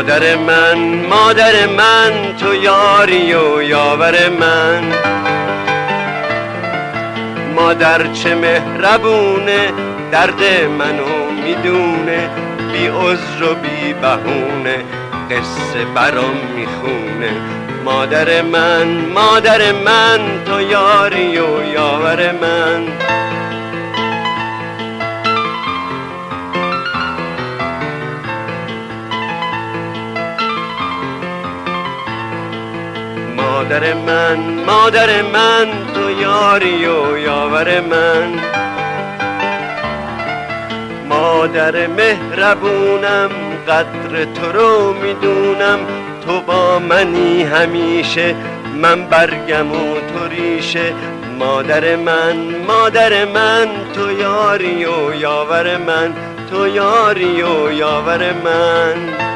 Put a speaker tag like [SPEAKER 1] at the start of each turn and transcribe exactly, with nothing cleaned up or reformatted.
[SPEAKER 1] مادر من مادر من تو یاری و یاور من. مادر چه مهربونه درد منو میدونه، بی عذر و بی بهونه قصه برام میخونه. مادر من مادر من تو یاری و یاور من. مادر من مادر من تو یاری و یاور من. مادر مهربونم قدر تو رو میدونم، تو با منی همیشه من برگم و تو ریشه. مادر من مادر من تو یاری و یاور من، تو یاری و یاور من.